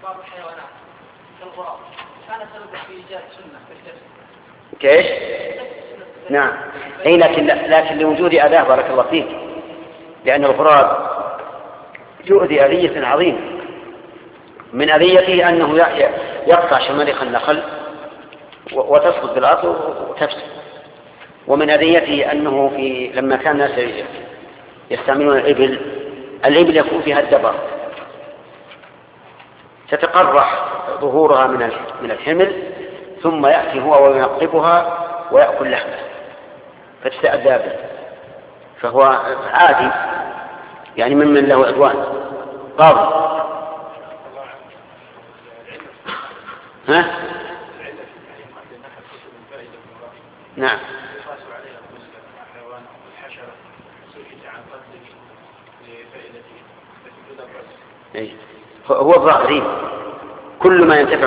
بعض الحيوانات كالغراب كان سبب في إيجاد سنة في الكسب. كيف؟ نعم. أي لكن لوجود أذاه بارك الله فيك، لأن الغراب يؤذي أذية عظيمة. من أذيته أنه يقطع شماريخ النخل وتسقط بالأرض وتفسد. ومن أذيته أنه لما كان الناس يستعملون الإبل يكون فيها الدبر، تتقرح ظهورها من الحمل، ثم يأتي هو وينقبها ويأكل لحمه فتستأذى به، فهو عادي يعني ممن له عدوان قاضي. ها؟ نعم. هو الظاهرين كل ما ينتفع